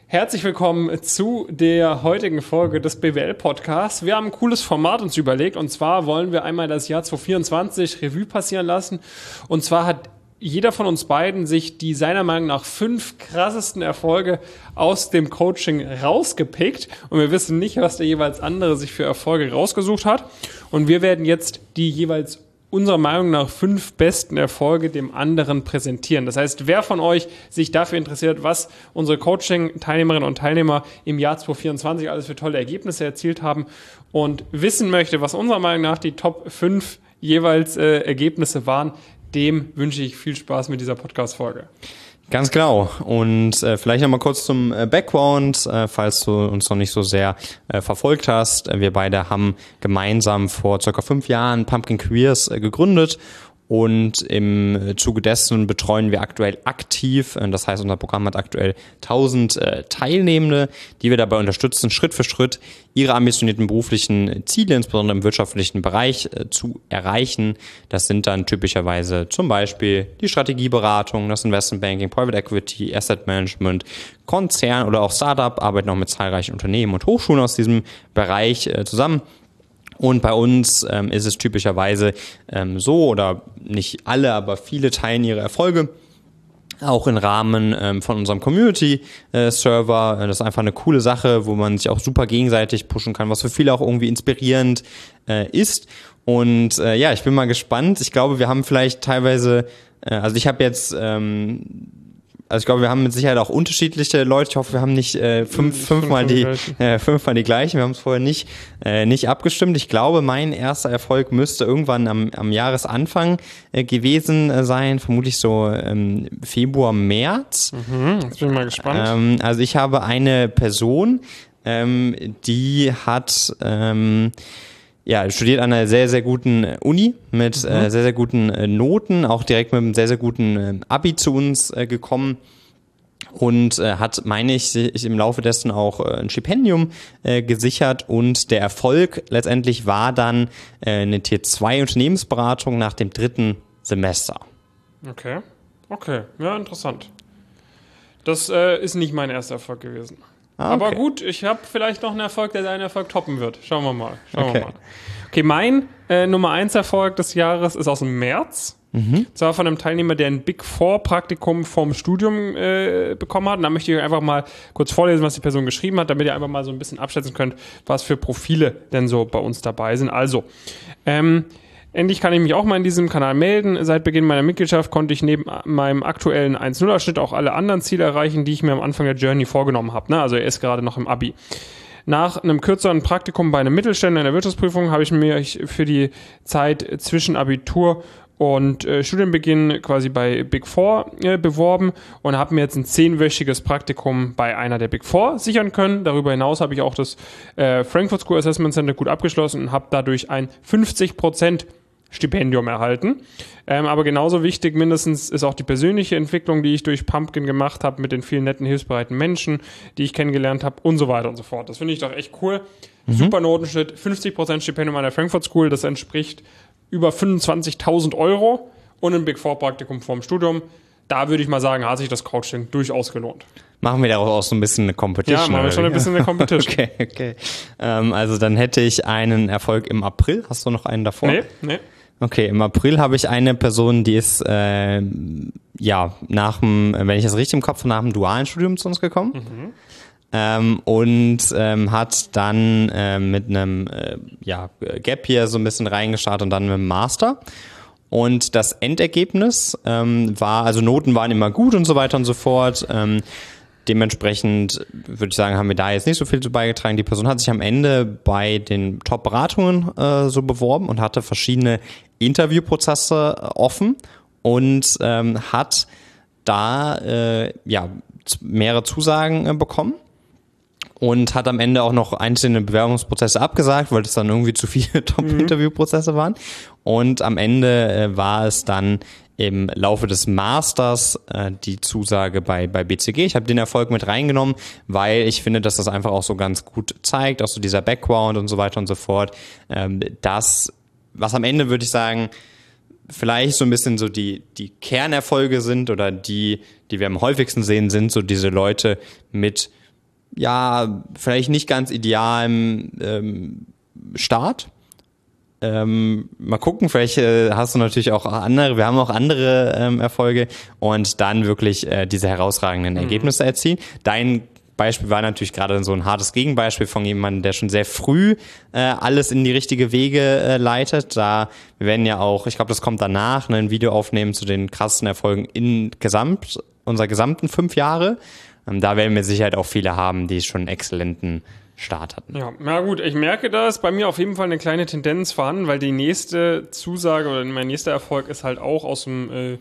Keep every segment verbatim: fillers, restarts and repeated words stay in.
Herzlich willkommen zu der heutigen Folge des B W L-Podcasts. Wir haben ein cooles Format uns überlegt und zwar wollen wir einmal das Jahr zwanzig vierundzwanzig Revue passieren lassen. Und zwar hat jeder von uns beiden sich die seiner Meinung nach fünf krassesten Erfolge aus dem Coaching rausgepickt und wir wissen nicht, was der jeweils andere sich für Erfolge rausgesucht hat. Und wir werden jetzt die jeweils unserer Meinung nach fünf besten Erfolge dem anderen präsentieren. Das heißt, wer von euch sich dafür interessiert, was unsere Coaching-Teilnehmerinnen und Teilnehmer im Jahr zwanzig vierundzwanzig alles für tolle Ergebnisse erzielt haben und wissen möchte, was unserer Meinung nach die Top fünf jeweils äh, Ergebnisse waren, dem wünsche ich viel Spaß mit dieser Podcast-Folge. Ganz genau. Und äh, vielleicht nochmal kurz zum äh, Background, äh, falls du uns noch nicht so sehr äh, verfolgt hast. Äh, wir beide haben gemeinsam vor circa fünf Jahren Pumpkin Careers äh, gegründet. Und im Zuge dessen betreuen wir aktuell aktiv, das heißt, unser Programm hat aktuell tausend äh, Teilnehmende, die wir dabei unterstützen, Schritt für Schritt ihre ambitionierten beruflichen Ziele, insbesondere im wirtschaftlichen Bereich, äh, zu erreichen. Das sind dann typischerweise zum Beispiel die Strategieberatung, das Investmentbanking, Private Equity, Asset Management, Konzern oder auch Startup, arbeiten auch mit zahlreichen Unternehmen und Hochschulen aus diesem Bereich äh, zusammen. Und bei uns ähm, ist es typischerweise ähm, so, oder nicht alle, aber viele teilen ihre Erfolge auch im Rahmen ähm, von unserem Community-Server. Das ist einfach eine coole Sache, wo man sich auch super gegenseitig pushen kann, was für viele auch irgendwie inspirierend äh, ist. Und äh, ja, ich bin mal gespannt. Ich glaube, wir haben vielleicht teilweise, äh, also ich habe jetzt... Ähm, Also ich glaube, wir haben mit Sicherheit auch unterschiedliche Leute. Ich hoffe, wir haben nicht äh, fünf, fünfmal die äh, fünfmal die gleichen. Wir haben es vorher nicht äh, nicht abgestimmt. Ich glaube, mein erster Erfolg müsste irgendwann am, am Jahresanfang äh, gewesen äh, sein, vermutlich so ähm, Februar, März. Mhm, jetzt bin ich mal gespannt. Ähm, also ich habe eine Person, ähm, die hat ähm, Ja, studiert an einer sehr, sehr guten Uni mit mhm. äh, sehr, sehr guten äh, Noten, auch direkt mit einem sehr, sehr guten äh, Abi zu uns äh, gekommen und äh, hat, meine ich, sich im Laufe dessen auch äh, ein Stipendium äh, gesichert und der Erfolg letztendlich war dann äh, eine Tier zwei Unternehmensberatung nach dem dritten Semester. Okay, okay, ja, interessant. Das äh, ist nicht mein erster Erfolg gewesen. Okay. Aber gut, ich habe vielleicht noch einen Erfolg, der deinen Erfolg toppen wird. Schauen wir mal. Schauen okay. wir mal. Okay, mein äh, Nummer eins Erfolg des Jahres ist aus dem März. Mhm. Zwar von einem Teilnehmer, der ein Big Four Praktikum vom Studium äh, bekommen hat. Und da möchte ich euch einfach mal kurz vorlesen, was die Person geschrieben hat, damit ihr einfach mal so ein bisschen abschätzen könnt, was für Profile denn so bei uns dabei sind. Also, ähm, endlich kann ich mich auch mal in diesem Kanal melden. Seit Beginn meiner Mitgliedschaft konnte ich neben meinem aktuellen eins Komma null-Schnitt auch alle anderen Ziele erreichen, die ich mir am Anfang der Journey vorgenommen habe. Ne? Also er ist gerade noch im Abi. Nach einem kürzeren Praktikum bei einem Mittelständler in der Wirtschaftsprüfung habe ich mich für die Zeit zwischen Abitur und äh, Studienbeginn quasi bei Big Four äh, beworben und habe mir jetzt ein zehnwöchiges Praktikum bei einer der Big Four sichern können. Darüber hinaus habe ich auch das äh, Frankfurt School Assessment Center gut abgeschlossen und habe dadurch ein fünfzig Prozent Stipendium erhalten. Ähm, aber genauso wichtig mindestens ist auch die persönliche Entwicklung, die ich durch Pumpkin gemacht habe mit den vielen netten, hilfsbereiten Menschen, die ich kennengelernt habe und so weiter und so fort. Das finde ich doch echt cool. Mhm. Super Notenschnitt, fünfzig Prozent Stipendium an der Frankfurt School, das entspricht über fünfundzwanzigtausend Euro und ein Big Four Praktikum vorm Studium. Da würde ich mal sagen, hat sich das Coaching durchaus gelohnt. Machen wir daraus auch so ein bisschen eine Competition? Ja, machen wir schon ein bisschen eine Competition. Okay, okay. Ähm, also dann hätte ich einen Erfolg im April. Hast du noch einen davor? Nee, nee. Okay, im April habe ich eine Person, die ist, äh, ja, nach dem, wenn ich das richtig im Kopf habe, nach dem dualen Studium zu uns gekommen. Mhm. Ähm, und ähm, hat dann äh, mit einem äh, ja, Gap hier so ein bisschen reingestartet und dann mit einem Master. Und das Endergebnis ähm, war, also Noten waren immer gut und so weiter und so fort. Ähm, dementsprechend würde ich sagen, haben wir da jetzt nicht so viel zu beigetragen. Die Person hat sich am Ende bei den Top-Beratungen äh, so beworben und hatte verschiedene Interviewprozesse offen und ähm, hat da äh, ja mehrere Zusagen äh, bekommen. Und hat am Ende auch noch einzelne Bewerbungsprozesse abgesagt, weil es dann irgendwie zu viele Top-Interviewprozesse waren. Und am Ende äh, war es dann im Laufe des Masters äh, die Zusage bei bei B C G. Ich habe den Erfolg mit reingenommen, weil ich finde, dass das einfach auch so ganz gut zeigt, auch so dieser Background und so weiter und so fort. Ähm, das, was am Ende, würde ich sagen, vielleicht so ein bisschen so die die Kernerfolge sind oder die, die wir am häufigsten sehen, sind so diese Leute mit ja, vielleicht nicht ganz idealem ähm, Start. Ähm, mal gucken, vielleicht äh, hast du natürlich auch andere, wir haben auch andere ähm, Erfolge und dann wirklich äh, diese herausragenden mhm. Ergebnisse erzielen. Dein Beispiel war natürlich gerade so ein hartes Gegenbeispiel von jemandem, der schon sehr früh äh, alles in die richtige Wege äh, leitet. Da wir werden ja auch, ich glaube, das kommt danach, ne, ein Video aufnehmen zu den krassen Erfolgen in Gesamt, unserer gesamten fünf Jahre. Ähm, da werden wir sicher auch viele haben, die schon einen exzellenten Start hatten. Ja, na gut, ich merke, da ist bei mir auf jeden Fall eine kleine Tendenz vorhanden, weil die nächste Zusage oder mein nächster Erfolg ist halt auch aus dem äh,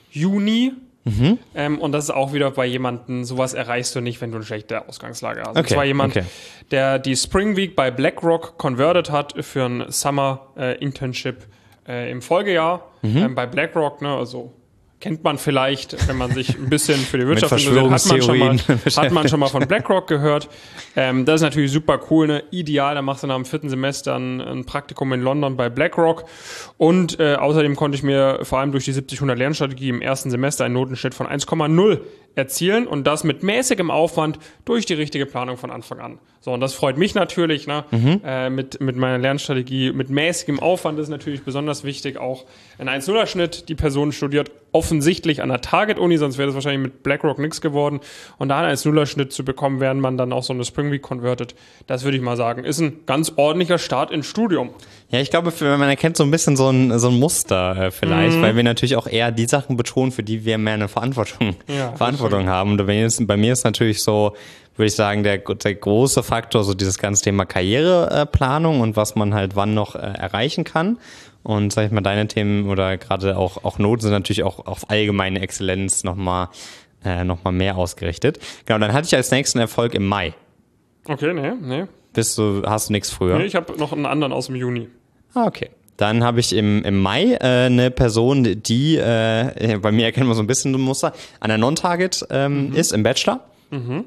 Juni. Mhm. Ähm, und das ist auch wieder bei jemandem, sowas erreichst du nicht, wenn du eine schlechte Ausgangslage hast. Okay, und zwar jemand, okay. der die Spring Week bei BlackRock converted hat für ein Summer äh, Internship äh, im Folgejahr mhm. ähm, bei BlackRock, ne, also kennt man vielleicht, wenn man sich ein bisschen für die Wirtschaft interessiert, hat man schon mal, hat man schon mal von BlackRock gehört. Ähm, das ist natürlich super cool, ne? Ideal, da machst du nach dem vierten Semester ein, ein Praktikum in London bei BlackRock. Und äh, außerdem konnte ich mir vor allem durch die siebzig hundert Lernstrategie im ersten Semester einen Notenschnitt von eins Komma null erzielen und das mit mäßigem Aufwand durch die richtige Planung von Anfang an. So, und das freut mich natürlich, ne? Mhm. Äh, mit, mit meiner Lernstrategie, mit mäßigem Aufwand ist natürlich besonders wichtig, auch ein eins Komma nuller Schnitt. Die Person studiert offensichtlich an der Target-Uni, sonst wäre das wahrscheinlich mit BlackRock nichts geworden. Und da einen eins Komma nuller Schnitt zu bekommen, während man dann auch so eine Spring Week convertet, das würde ich mal sagen, ist ein ganz ordentlicher Start ins Studium. Ja, ich glaube, für, man erkennt so ein bisschen so ein, so ein Muster äh, vielleicht, mhm. weil wir natürlich auch eher die Sachen betonen, für die wir mehr eine Verantwortung, ja, Verantwortung haben. Und bei mir, ist, bei mir ist natürlich so, würde ich sagen, der, der große Faktor, so dieses ganze Thema Karriereplanung und was man halt wann noch äh, erreichen kann. Und sag ich mal, deine Themen oder gerade auch, auch Noten sind natürlich auch auf allgemeine Exzellenz nochmal äh, noch mal mehr ausgerichtet. Genau, dann hatte ich als nächsten Erfolg im Mai. Okay, nee, nee. Bist du, hast du nichts früher? Nee, ich habe noch einen anderen aus dem Juni. Ah, okay. Dann habe ich im, im Mai äh, eine Person, die, äh, bei mir erkennen wir so ein bisschen ein Muster, an der Non-Target ähm, mhm. ist im Bachelor. Mhm.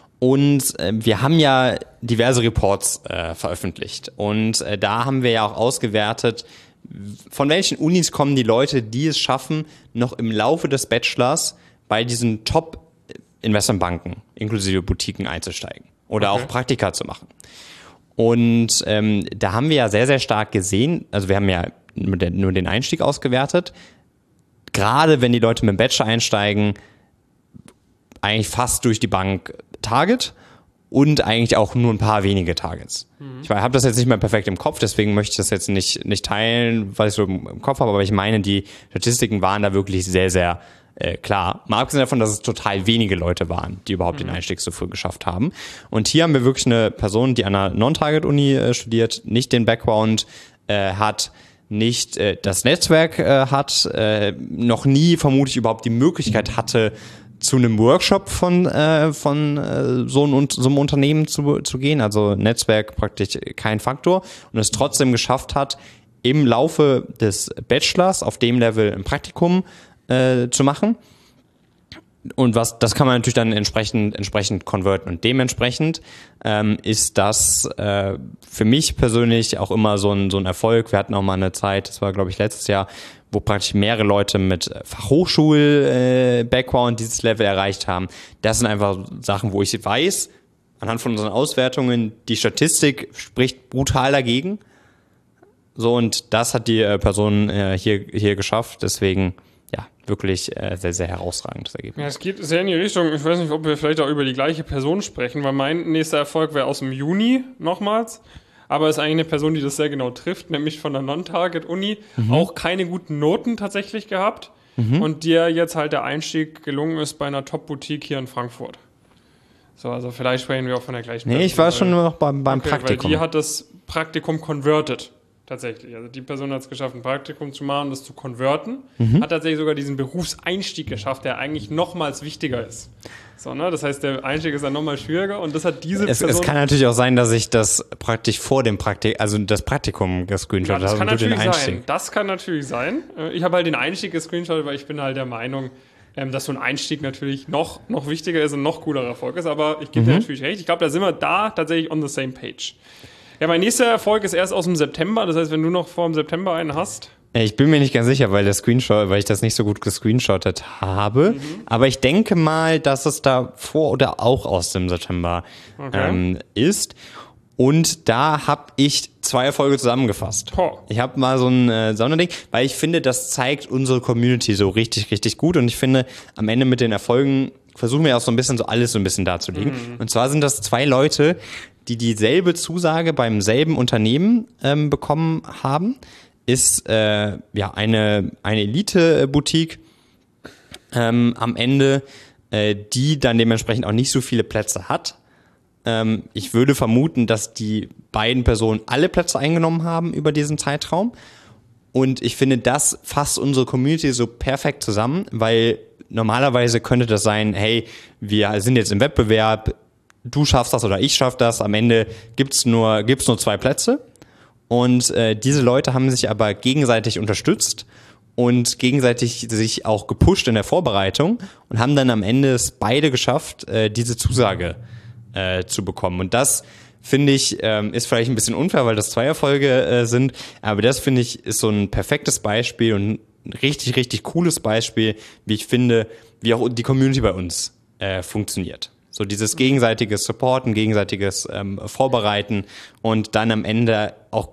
Und äh, wir haben ja diverse Reports äh, veröffentlicht. Und äh, da haben wir ja auch ausgewertet, von welchen Unis kommen die Leute, die es schaffen, noch im Laufe des Bachelors bei diesen Top-Investmentbanken, inklusive Boutiquen, einzusteigen oder okay. auch Praktika zu machen. Und ähm, da haben wir ja sehr, sehr stark gesehen, also wir haben ja nur den, nur den Einstieg ausgewertet, gerade wenn die Leute mit dem Bachelor einsteigen, eigentlich fast durch die Bank Target und eigentlich auch nur ein paar wenige Targets. Mhm. Ich habe das jetzt nicht mehr perfekt im Kopf, deswegen möchte ich das jetzt nicht, nicht teilen, weil ich so im Kopf habe, aber ich meine, die Statistiken waren da wirklich sehr, sehr äh, klar. Mal abgesehen davon, dass es total wenige Leute waren, die überhaupt mhm. den Einstieg so früh geschafft haben. Und hier haben wir wirklich eine Person, die an einer Non-Target-Uni äh, studiert, nicht den Background äh, hat, nicht äh, das Netzwerk äh, hat, äh, noch nie vermutlich überhaupt die Möglichkeit hatte, zu einem Workshop von äh, von äh, so, ein, so einem Unternehmen zu, zu gehen, also Netzwerk praktisch kein Faktor und es trotzdem geschafft hat, im Laufe des Bachelors auf dem Level ein Praktikum äh, zu machen. Und was, das kann man natürlich dann entsprechend entsprechend converten und dementsprechend ähm, ist das äh, für mich persönlich auch immer so ein so ein Erfolg. Wir hatten auch mal eine Zeit, das war glaube ich letztes Jahr, wo praktisch mehrere Leute mit Fachhochschul-Background äh, dieses Level erreicht haben. Das sind einfach Sachen, wo ich weiß, anhand von unseren Auswertungen, die Statistik spricht brutal dagegen. So, und das hat die äh, Person äh, hier hier geschafft. Deswegen, ja, wirklich äh, sehr, sehr herausragendes Ergebnis. Ja, es geht sehr in die Richtung. Ich weiß nicht, ob wir vielleicht auch über die gleiche Person sprechen, weil mein nächster Erfolg wäre aus dem Juni nochmals. Aber es ist eigentlich eine Person, die das sehr genau trifft, nämlich von der Non-Target-Uni. Mhm. Auch keine guten Noten tatsächlich gehabt. Mhm. Und der jetzt halt der Einstieg gelungen ist bei einer Top-Boutique hier in Frankfurt. So, also vielleicht sprechen wir auch von der gleichen Nee, Person, ich war schon nur noch beim, beim okay, Praktikum. Weil die hat das Praktikum converted. Tatsächlich. Also die Person hat es geschafft, ein Praktikum zu machen, das zu konverten. Mhm. Hat tatsächlich sogar diesen Berufseinstieg geschafft, der eigentlich nochmals wichtiger ist. So, ne? Das heißt, der Einstieg ist dann nochmal schwieriger und das hat diese es, Person... Es kann natürlich auch sein, dass ich das praktisch vor dem Praktikum, also das Praktikum gescreenshot habe. Ja, das kann natürlich sein. Das kann natürlich sein. Ich habe halt den Einstieg gescreenshot, weil ich bin halt der Meinung, dass so ein Einstieg natürlich noch, noch wichtiger ist und noch coolerer Erfolg ist. Aber ich gebe mhm. dir natürlich recht. Ich glaube, da sind wir da tatsächlich on the same page. Ja, mein nächster Erfolg ist erst aus dem September. Das heißt, wenn du noch vor dem September einen hast. Ich bin mir nicht ganz sicher, weil der Screenshot, weil ich das nicht so gut gescreenshottet habe. Mhm. Aber ich denke mal, dass es da vor oder auch aus dem September okay. ähm, ist. Und da habe ich zwei Erfolge zusammengefasst. Oh. Ich habe mal so ein äh, Sonderding, weil ich finde, das zeigt unsere Community so richtig, richtig gut. Und ich finde, am Ende mit den Erfolgen versuchen wir auch so ein bisschen so alles so ein bisschen darzulegen. Mhm. Und zwar sind das zwei Leute, die dieselbe Zusage beim selben Unternehmen ähm, bekommen haben. Ist äh, ja eine, eine Elite-Boutique ähm, am Ende, äh, die dann dementsprechend auch nicht so viele Plätze hat. Ähm, ich würde vermuten, dass die beiden Personen alle Plätze eingenommen haben über diesen Zeitraum. Und ich finde, das fasst unsere Community so perfekt zusammen, weil normalerweise könnte das sein, hey, wir sind jetzt im Wettbewerb, du schaffst das oder ich schaff das, am Ende gibt's nur, gibt's nur zwei Plätze. Und äh, diese Leute haben sich aber gegenseitig unterstützt und gegenseitig sich auch gepusht in der Vorbereitung und haben dann am Ende es beide geschafft, äh, diese Zusage äh, zu bekommen. Und das, finde ich, ähm, ist vielleicht ein bisschen unfair, weil das zwei Erfolge äh, sind, aber das, finde ich, ist so ein perfektes Beispiel und ein richtig, richtig cooles Beispiel, wie ich finde, wie auch die Community bei uns äh, funktioniert. So dieses gegenseitige Supporten, gegenseitiges ähm, Vorbereiten und dann am Ende auch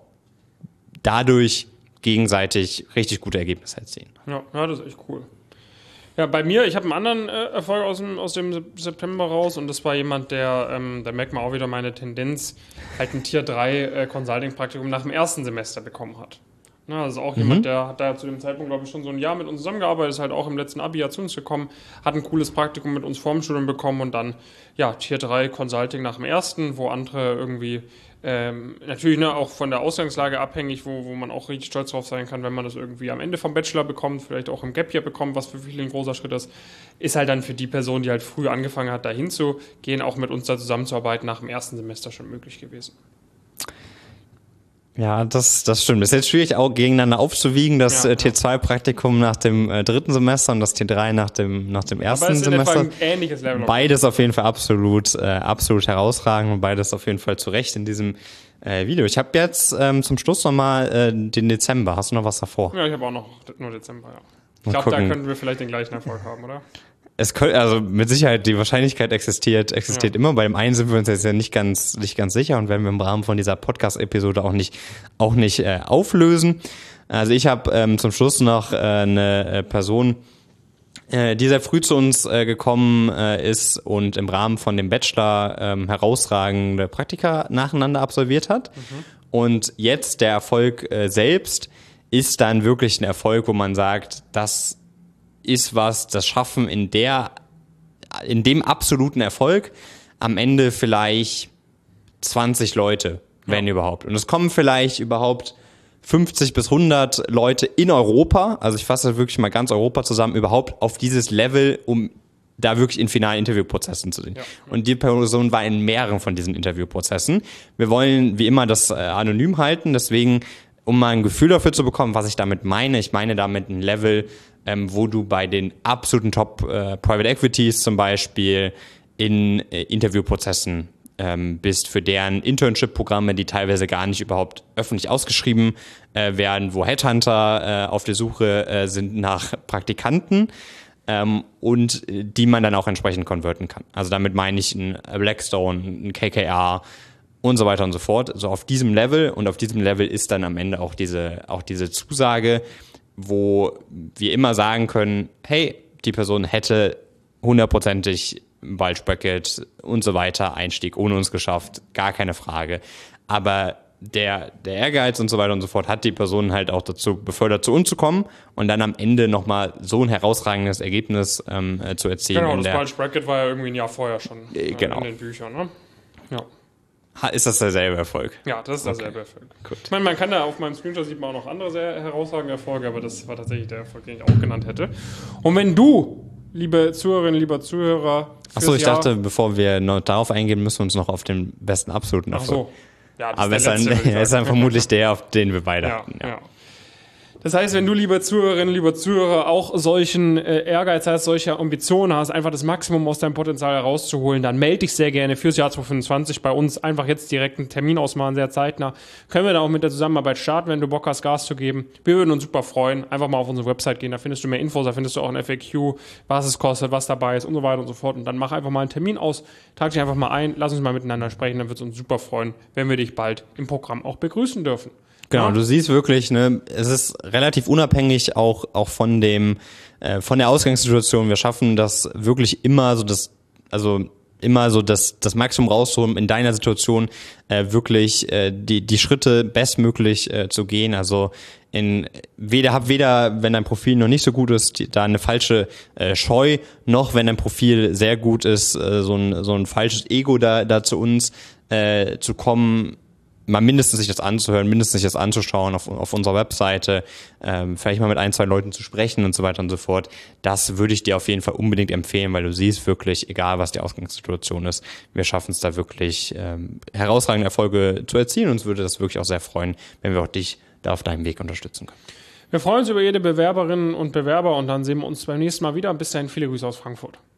dadurch gegenseitig richtig gute Ergebnisse erzielen. Ja, ja, das ist echt cool. Ja, bei mir, ich habe einen anderen äh, Erfolg aus dem, aus dem September raus und das war jemand, der, ähm, da merkt man auch wieder meine Tendenz, halt ein Tier drei äh, Consulting-Praktikum nach dem ersten Semester bekommen hat. Ja, das ist auch mhm. jemand, der hat da zu dem Zeitpunkt, glaube ich, schon so ein Jahr mit uns zusammengearbeitet, ist halt auch im letzten Abi-Jahr zu uns gekommen, hat ein cooles Praktikum mit uns vorm Studium bekommen und dann, ja, Tier drei Consulting nach dem ersten, wo andere irgendwie, ähm, natürlich ne, auch von der Ausgangslage abhängig, wo, wo man auch richtig stolz drauf sein kann, wenn man das irgendwie am Ende vom Bachelor bekommt, vielleicht auch im Gap Year bekommt, was für viele ein großer Schritt ist, ist halt dann für die Person, die halt früh angefangen hat, da hinzugehen, auch mit uns da zusammenzuarbeiten, nach dem ersten Semester schon möglich gewesen. Ja, das, das stimmt. Es ist jetzt schwierig, auch gegeneinander aufzuwiegen, das ja, Tier zwei Praktikum nach dem äh, dritten Semester und das Tier drei nach dem, nach dem ersten Semester. Aber es ist ein ähnliches Level. Beides auf jeden Fall absolut, äh, absolut herausragend und beides auf jeden Fall zu Recht in diesem äh, Video. Ich habe jetzt ähm, zum Schluss nochmal äh, den Dezember. Hast du noch was davor? Ja, ich habe auch noch nur Dezember, ja. Ich glaube, da könnten wir vielleicht den gleichen Erfolg haben, oder? Es könnte, also mit Sicherheit, die Wahrscheinlichkeit existiert, existiert ja. immer. Bei dem einen sind wir uns jetzt ja nicht ganz, nicht ganz sicher und werden wir im Rahmen von dieser Podcast-Episode auch nicht, auch nicht äh, auflösen. Also ich habe ähm, zum Schluss noch äh, eine äh, Person, äh, die sehr früh zu uns äh, gekommen äh, ist und im Rahmen von dem Bachelor ähm, herausragende Praktika nacheinander absolviert hat. Mhm. Und jetzt der Erfolg äh, selbst ist dann wirklich ein Erfolg, wo man sagt, das ist was, das schaffen in der, in dem absoluten Erfolg am Ende vielleicht zwanzig Leute, wenn ja. überhaupt. Und es kommen vielleicht überhaupt fünfzig bis hundert Leute in Europa, also ich fasse wirklich mal ganz Europa zusammen, überhaupt auf dieses Level, um da wirklich in finalen Interviewprozessen zu sind. Ja. Und die Person war in mehreren von diesen Interviewprozessen. Wir wollen wie immer das äh, anonym halten, deswegen, um mal ein Gefühl dafür zu bekommen, was ich damit meine, ich meine damit ein Level, Ähm, wo du bei den absoluten Top äh, Private Equities zum Beispiel in äh, Interviewprozessen ähm, bist für deren Internship-Programme, die teilweise gar nicht überhaupt öffentlich ausgeschrieben äh, werden, wo Headhunter äh, auf der Suche äh, sind nach Praktikanten ähm, und äh, die man dann auch entsprechend konverten kann. Also damit meine ich ein Blackstone, ein K K R und so weiter und so fort. Also auf diesem Level und auf diesem Level ist dann am Ende auch diese, auch diese Zusage, wo wir immer sagen können, hey, die Person hätte hundertprozentig Bulge Bracket und so weiter, Einstieg ohne uns geschafft, gar keine Frage. Aber der, der Ehrgeiz und so weiter und so fort hat die Person halt auch dazu befördert, zu uns zu kommen und dann am Ende nochmal so ein herausragendes Ergebnis ähm, zu erzielen. Genau, das Bulge Bracket war ja irgendwie ein Jahr vorher schon äh, genau. in den Büchern, ne? Ja. Ist das derselbe Erfolg? Ja, das ist derselbe okay. Erfolg. Gut. Ich meine, man kann da auf meinem Screenshot sieht man auch noch andere sehr herausragende Erfolge, aber das war tatsächlich der Erfolg, den ich auch genannt hätte. Und wenn du, liebe Zuhörerinnen, lieber Zuhörer, Achso, ich Jahr dachte, bevor wir noch darauf eingehen, müssen wir uns noch auf den besten absoluten Erfolg. Ach so. Ja, das aber ist der letzte, ist, dann, ist dann vermutlich der, auf den wir beide ja, hatten. Ja. Ja. Das heißt, wenn du, liebe Zuhörerinnen, liebe Zuhörer, auch solchen äh, Ehrgeiz hast, solche Ambitionen hast, einfach das Maximum aus deinem Potenzial herauszuholen, dann melde dich sehr gerne fürs Jahr zwanzig fünfundzwanzig bei uns. Einfach jetzt direkt einen Termin ausmachen, sehr zeitnah. Können wir da auch mit der Zusammenarbeit starten, wenn du Bock hast, Gas zu geben. Wir würden uns super freuen. Einfach mal auf unsere Website gehen, da findest du mehr Infos, da findest du auch ein F A Q, was es kostet, was dabei ist und so weiter und so fort. Und dann mach einfach mal einen Termin aus, trag dich einfach mal ein, lass uns mal miteinander sprechen, dann wird es uns super freuen, wenn wir dich bald im Programm auch begrüßen dürfen. Genau, Ja. Du siehst wirklich, ne, es ist relativ unabhängig auch auch von dem äh, von der Ausgangssituation. Wir schaffen das wirklich immer so das also immer so das das Maximum rauszuholen in deiner Situation, äh, wirklich äh, die die Schritte bestmöglich äh, zu gehen. Also in weder hab weder, wenn dein Profil noch nicht so gut ist, die, da eine falsche äh, Scheu, noch wenn dein Profil sehr gut ist, äh, so ein so ein falsches Ego da da zu uns äh, zu kommen. Mal mindestens sich das anzuhören, mindestens sich das anzuschauen auf, auf unserer Webseite, ähm, vielleicht mal mit ein, zwei Leuten zu sprechen und so weiter und so fort. Das würde ich dir auf jeden Fall unbedingt empfehlen, weil du siehst wirklich, egal was die Ausgangssituation ist, wir schaffen es da wirklich ähm, herausragende Erfolge zu erzielen. Uns würde das wirklich auch sehr freuen, wenn wir auch dich da auf deinem Weg unterstützen können. Wir freuen uns über jede Bewerberin und Bewerber und dann sehen wir uns beim nächsten Mal wieder. Bis dahin, viele Grüße aus Frankfurt.